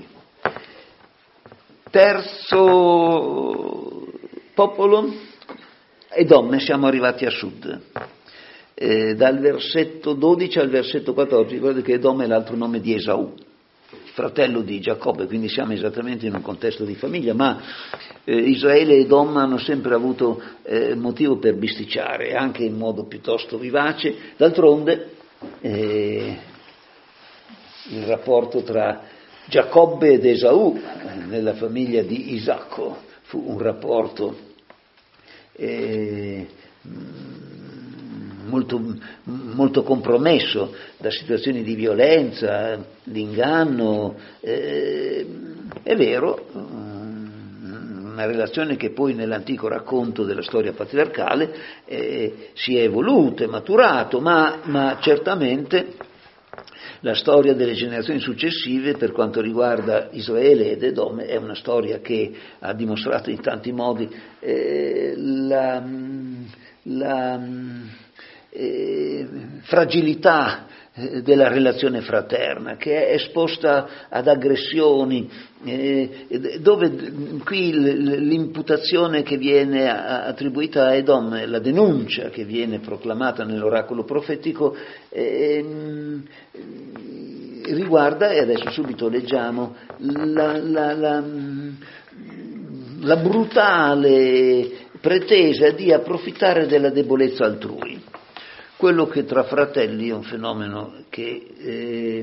Terzo popolo, Edom, siamo arrivati a sud, eh, dal versetto dodici al versetto quattordici, ricordate che Edom è l'altro nome di Esaù, fratello di Giacobbe, quindi siamo esattamente in un contesto di famiglia, ma eh, Israele e Edom hanno sempre avuto eh, motivo per bisticciare, anche in modo piuttosto vivace. D'altronde eh, il rapporto tra Giacobbe ed Esaù nella famiglia di Isacco. Fu un rapporto eh, molto, molto compromesso da situazioni di violenza, di inganno. Eh, è vero, una relazione che poi nell'antico racconto della storia patriarcale eh, si è evoluta, è maturato, ma, ma certamente la storia delle generazioni successive per quanto riguarda Israele ed Edom è una storia che ha dimostrato in tanti modi eh, la, la eh, fragilità della relazione fraterna, che è esposta ad aggressioni, eh, dove qui l'imputazione che viene attribuita a Edom, la denuncia che viene proclamata nell'oracolo profetico, eh, riguarda, e adesso subito leggiamo, la, la, la, la brutale pretesa di approfittare della debolezza altrui. Quello che tra fratelli è un fenomeno che eh,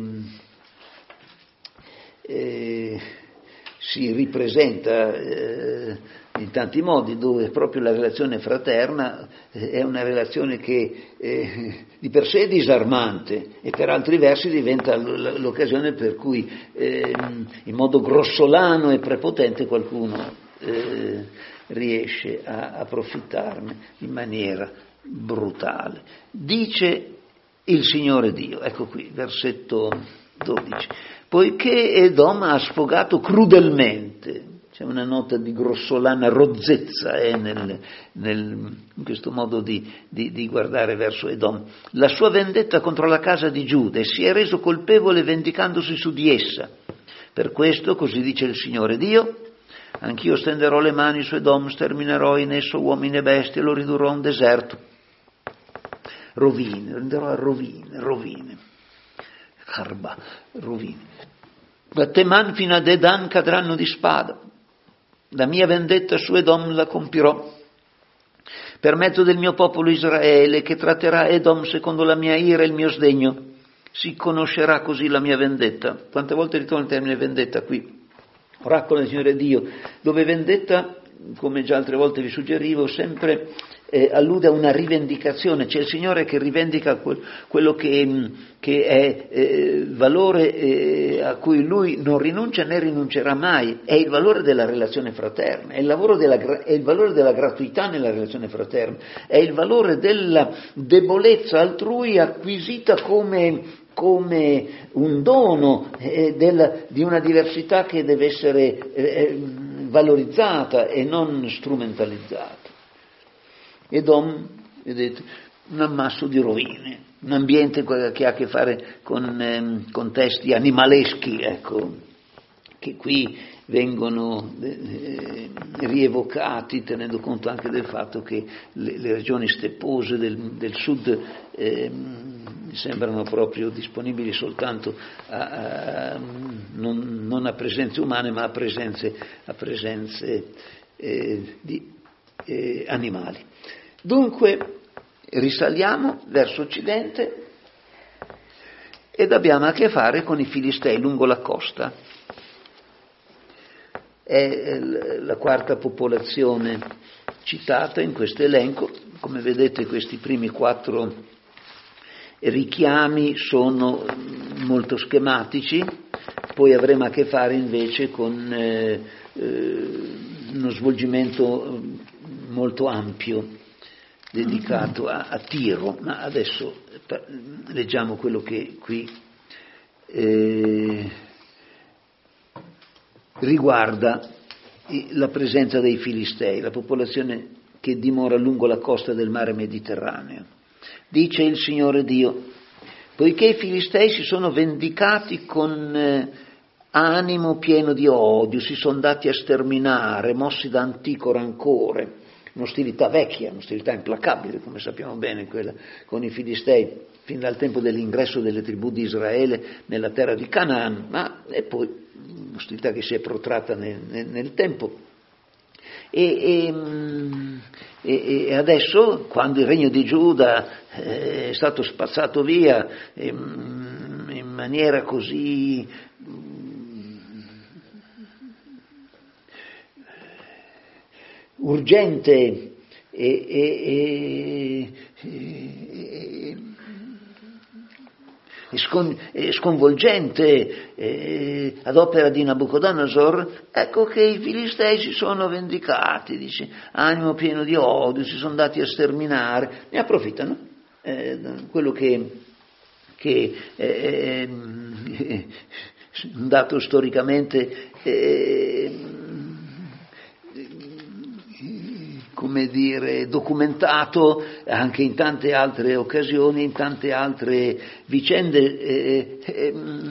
eh, si ripresenta eh, in tanti modi, dove proprio la relazione fraterna eh, è una relazione che eh, di per sé è disarmante e per altri versi diventa l- l'occasione per cui eh, in modo grossolano e prepotente qualcuno eh, riesce a approfittarne in maniera brutale. Dice il Signore Dio, ecco qui, versetto dodici, poiché Edom ha sfogato crudelmente, c'è una nota di grossolana rozzezza eh, nel, nel, in questo modo di, di, di guardare verso Edom, la sua vendetta contro la casa di Giuda, e si è reso colpevole vendicandosi su di essa. Per questo, così dice il Signore Dio, anch'io stenderò le mani su Edom, sterminerò in esso uomini e bestie, lo ridurrò a un deserto. Rovine, renderò a rovine, rovine, Harba, rovine. Da Teman fino a Dedan cadranno di spada, la mia vendetta su Edom la compirò, per mezzo del mio popolo Israele, che tratterà Edom secondo la mia ira e il mio sdegno, si conoscerà così la mia vendetta. Quante volte ritorna il termine vendetta qui? Oracolo del Signore Dio, dove vendetta, come già altre volte vi suggerivo, sempre eh, allude a una rivendicazione. C'è il Signore che rivendica quel, quello che, che è eh, valore eh, a cui Lui non rinuncia né rinuncerà mai, è il valore della relazione fraterna, è il, lavoro della, è il valore della gratuità nella relazione fraterna, è il valore della debolezza altrui acquisita come come un dono eh, della, di una diversità che deve essere eh, valorizzata e non strumentalizzata. Edom, vedete, un ammasso di rovine, un ambiente che ha a che fare con eh, contesti animaleschi, ecco, che qui vengono eh, rievocati tenendo conto anche del fatto che le, le regioni steppose del, del sud eh, sembrano proprio disponibili soltanto a, a, non, non a presenze umane ma a presenze, a presenze eh, di eh, animali. Dunque risaliamo verso occidente ed abbiamo a che fare con i Filistei lungo la costa. È la quarta popolazione citata in questo elenco. Come vedete, questi primi quattro richiami sono molto schematici, poi avremo a che fare invece con eh, eh, uno svolgimento molto ampio dedicato a, a Tiro, ma adesso leggiamo quello che qui eh, riguarda la presenza dei Filistei, la popolazione che dimora lungo la costa del mare Mediterraneo. Dice il Signore Dio, poiché i Filistei si sono vendicati con eh, animo pieno di odio, si sono dati a sterminare, mossi da antico rancore, un'ostilità vecchia, un'ostilità implacabile, come sappiamo bene, quella con i Filistei, fin dal tempo dell'ingresso delle tribù di Israele nella terra di Canaan, ma e poi un'ostilità che si è protratta nel, nel, nel tempo. E, e, e adesso, quando il regno di Giuda è stato spazzato via in maniera così urgente e, e, e, e, e, scon, e sconvolgente e, ad opera di Nabucodonosor, ecco che i Filistei si sono vendicati, dice, animo pieno di odio, si sono dati a sterminare, ne approfittano. Eh, quello che, che eh, eh, un dato storicamente eh, come dire, documentato anche in tante altre occasioni, in tante altre vicende, eh, eh,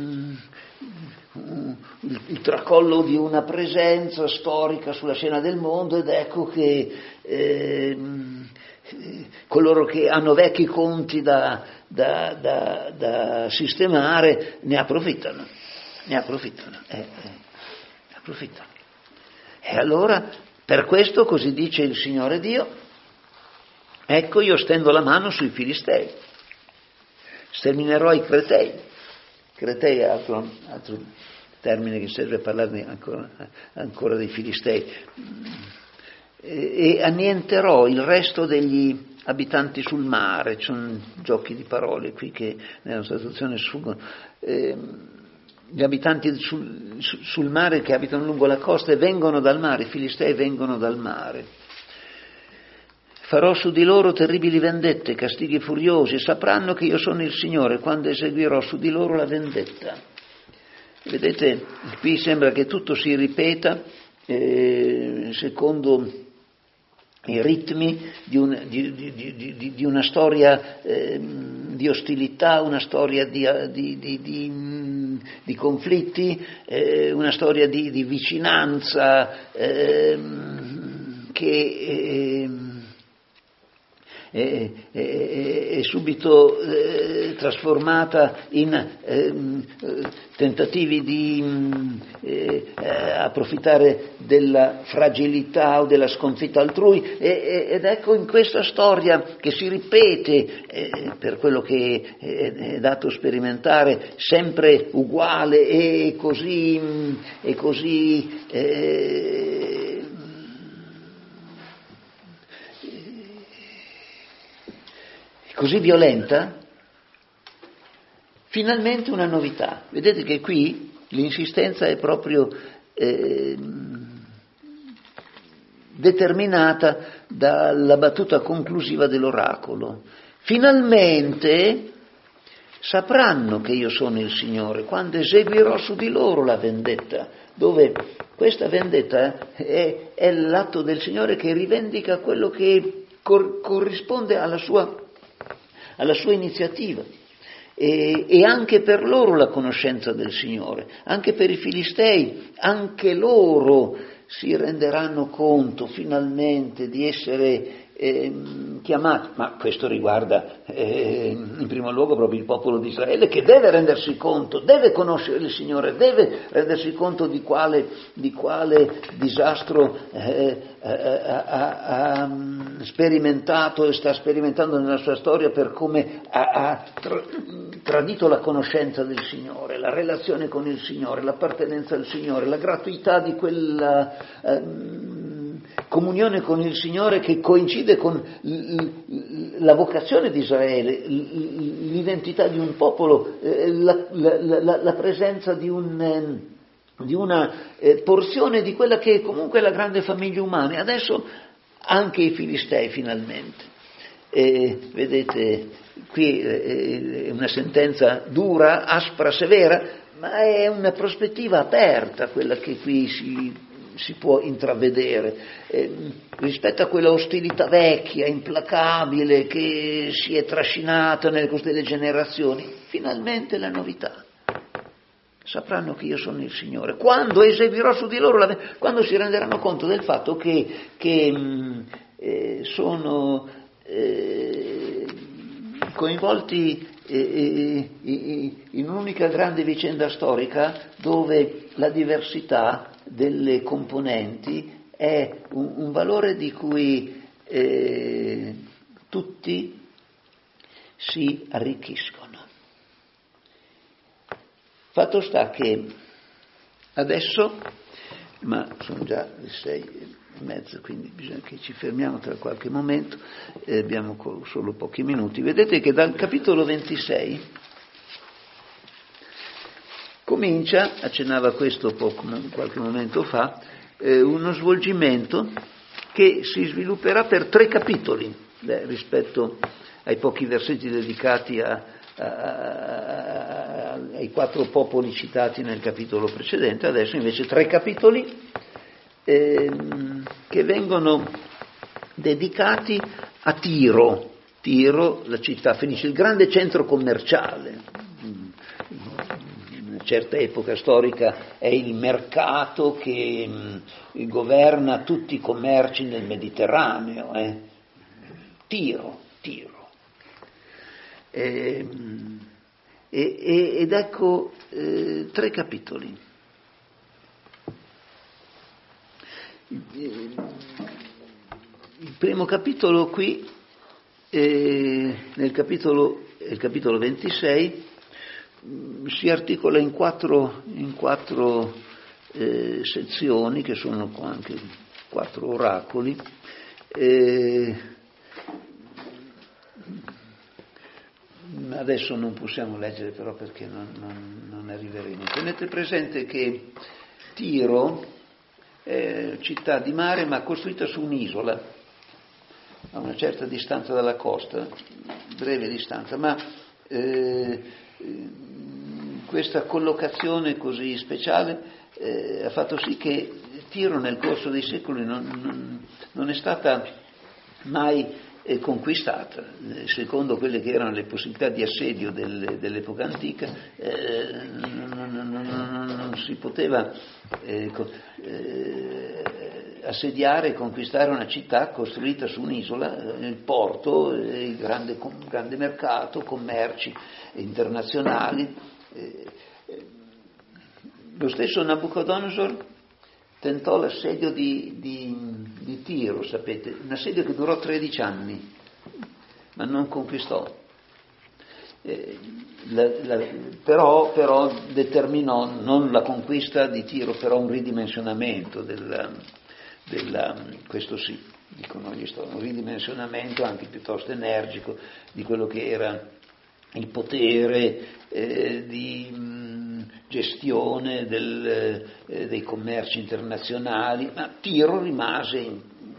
il, il tracollo di una presenza storica sulla scena del mondo, ed ecco che eh, coloro che hanno vecchi conti da, da, da, da sistemare ne approfittano, ne approfittano, eh, eh, ne approfittano. E allora, per questo così dice il Signore Dio, ecco io stendo la mano sui Filistei, sterminerò i Cretei. Cretei è altro, altro termine che serve a parlarne ancora, ancora dei Filistei. E, e annienterò il resto degli abitanti sul mare. Ci sono giochi di parole qui che nella nostra traduzione sfuggono. Eh, Gli abitanti sul, sul mare che abitano lungo la costa e vengono dal mare, i Filistei vengono dal mare. Farò su di loro terribili vendette, castighi furiosi, sapranno che io sono il Signore quando eseguirò su di loro la vendetta. Vedete, qui sembra che tutto si ripeta eh, secondo i ritmi di, un, di, di, di, di una storia eh, di ostilità, una storia di, di, di, di, di conflitti, eh, una storia di, di vicinanza eh, che eh, è, è, è subito eh, trasformata in eh, tentativi di eh, approfittare della fragilità o della sconfitta altrui, e, ed ecco in questa storia che si ripete eh, per quello che è, è dato sperimentare, sempre uguale e così, e così eh, così violenta, finalmente una novità. Vedete che qui l'insistenza è proprio eh, determinata dalla battuta conclusiva dell'oracolo. Finalmente sapranno che io sono il Signore quando eseguirò su di loro la vendetta, dove questa vendetta è, è l'atto del Signore che rivendica quello che cor- corrisponde alla sua alla sua iniziativa, e, e anche per loro la conoscenza del Signore, anche per i Filistei, anche loro si renderanno conto finalmente di essere eh, chiamati, ma questo riguarda eh, in primo luogo proprio il popolo di Israele, che deve rendersi conto, deve conoscere il Signore, deve rendersi conto di quale, di quale disastro eh, ha, ha, ha sperimentato e sta sperimentando nella sua storia, per come ha, ha tra, tradito la conoscenza del Signore, la relazione con il Signore, l'appartenenza al Signore, la gratuità di quella eh, comunione con il Signore che coincide con la vocazione di Israele, l'identità di un popolo, la, la, la, la presenza di, un, di una porzione di quella che comunque è la grande famiglia umana. E adesso anche i Filistei finalmente. E, vedete, qui è una sentenza dura, aspra, severa, ma è una prospettiva aperta quella che qui si si può intravedere, eh, rispetto a quella ostilità vecchia, implacabile, che si è trascinata nel corso delle generazioni. Finalmente la novità. Sapranno che io sono il Signore. Quando eseguirò su di loro, la, quando si renderanno conto del fatto che, che mh, eh, sono eh, coinvolti eh, eh, in un'unica grande vicenda storica, dove la diversità delle componenti è un, un valore di cui eh, tutti si arricchiscono. Fatto sta che adesso, ma sono già le sei e mezza, quindi bisogna che ci fermiamo tra qualche momento, eh, abbiamo solo pochi minuti. Vedete che dal capitolo ventisei comincia, accennava questo poco, qualche momento fa, eh, uno svolgimento che si svilupperà per tre capitoli eh, rispetto ai pochi versetti dedicati a, a, a, ai quattro popoli citati nel capitolo precedente. Adesso invece tre capitoli eh, che vengono dedicati a Tiro, Tiro, la città fenicia, il grande centro commerciale. In una certa epoca storica è il mercato che mh, governa tutti i commerci nel Mediterraneo. Eh. Tiro, Tiro. E, e, ed ecco eh, tre capitoli. Il primo capitolo qui, eh, nel capitolo, il capitolo ventisei, si articola in quattro, in quattro eh, sezioni, che sono anche quattro oracoli. Eh, adesso non possiamo leggere però perché non, non, non arriveremo. Tenete presente che Tiro è città di mare ma costruita su un'isola, a una certa distanza dalla costa, breve distanza, ma eh, questa collocazione così speciale eh, ha fatto sì che Tiro nel corso dei secoli non, non, non è stata mai eh, conquistata. Secondo quelle che erano le possibilità di assedio del, dell'epoca antica, eh, non, non, non, non si poteva eh, eh, assediare e conquistare una città costruita su un'isola, il porto, il grande, grande mercato, commerci internazionali. Lo stesso Nabucodonosor tentò l'assedio di, di, di Tiro, sapete, un assedio che durò tredici anni, ma non conquistò. Eh, la, la, però, però determinò non la conquista di Tiro, però un ridimensionamento della, della questo sì, dicono gli storici, un ridimensionamento anche piuttosto energico di quello che era il potere eh, di mh, gestione del, eh, dei commerci internazionali, ma Tiro rimase,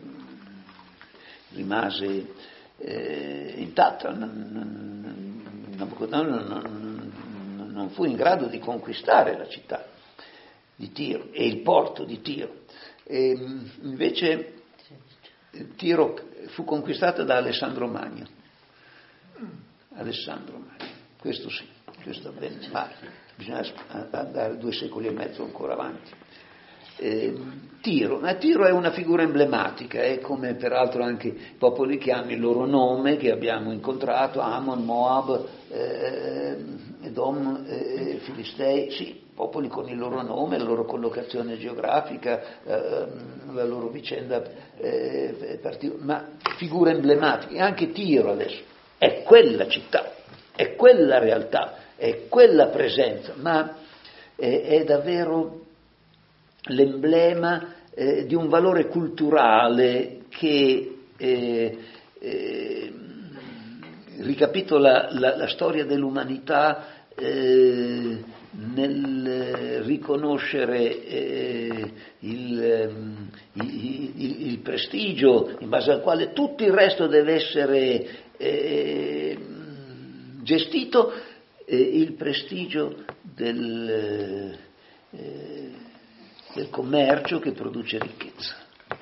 rimase eh, intatta. Nabucodonosor non, non, non fu in grado di conquistare la città di Tiro e il porto di Tiro. E, invece Tiro fu conquistata da Alessandro Magno. Alessandro Magno, questo sì, questo avvenne, ma bisogna andare due secoli e mezzo ancora avanti. Eh, Tiro, ma Tiro è una figura emblematica, è come peraltro anche i popoli che hanno il loro nome, che abbiamo incontrato, Ammon, Moab, eh, Edom, eh, Filistei, sì, popoli con il loro nome, la loro collocazione geografica, eh, la loro vicenda, eh, partic- ma figure emblematiche, e anche Tiro adesso. È quella città, è quella realtà, è quella presenza, ma è, è davvero l'emblema eh, di un valore culturale che eh, eh, ricapitola la, la storia dell'umanità eh, nel riconoscere eh, il, il, il prestigio in base al quale tutto il resto deve essere Eh, gestito, eh, il prestigio del, eh, del commercio che produce ricchezza,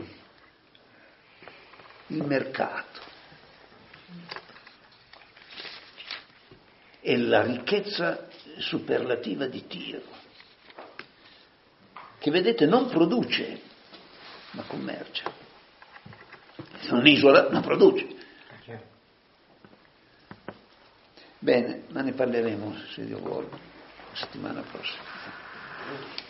il mercato e la ricchezza superlativa di Tiro, che vedete non produce ma commercia. È un'isola, ma produce. Bene, ma ne parleremo, se Dio vuole, la settimana prossima.